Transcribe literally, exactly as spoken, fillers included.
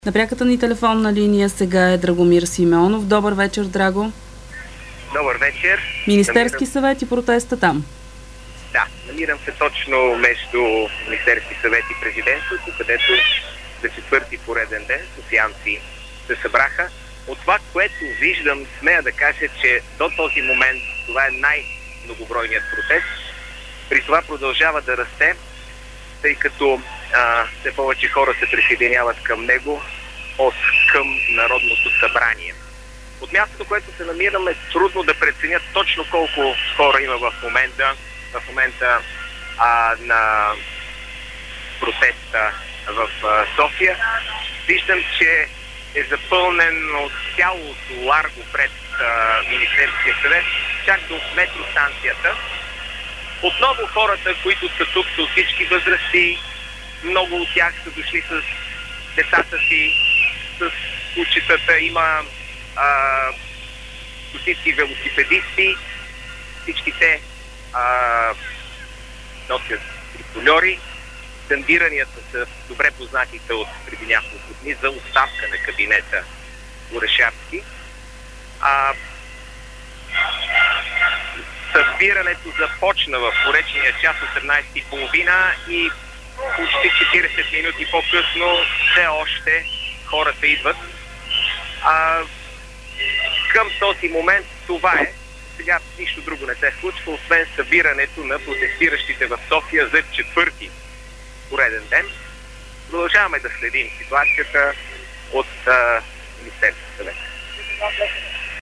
На пряката ни телефонна линия сега е Драгомир Симеонов. Добър вечер, Драго. Добър вечер. Министерски намирам... съвет и протеста там. Да, намирам се точно между Министерски съвет и президентството, където за четвърти пореден ден софиянци се събраха. От това, което виждам, смея да кажа, че до този момент това е най-многобройният протест. При това продължава да расте, тъй като а, все повече хора се присъединяват към него от към Народното събрание. От мястото, което се намираме, трудно да преценят точно колко хора има в момента, в момента а, на протеста в а, София. Виждам, че е запълнен от цялото ларго пред а, Министерския съвет, чак до метростанцията. Отново хората, които са тук, са от всички възрасти. Много от тях са дошли с децата си, с кучетата. Има а, стотици велосипедисти. Всички те а, носят трикольори. Скандиранията са добре познатите от преди няколко дни за оставка на кабинета Орешарски. А, събирането започна в поречения час осемнайсет и тридесет и почти четирийсет минути по-късно все още хората идват. А, към този момент това е. Сега нищо друго не се случва, освен събирането на протестиращите в София за четвърти пореден ден. Продължаваме да следим ситуацията от Министерския съвет.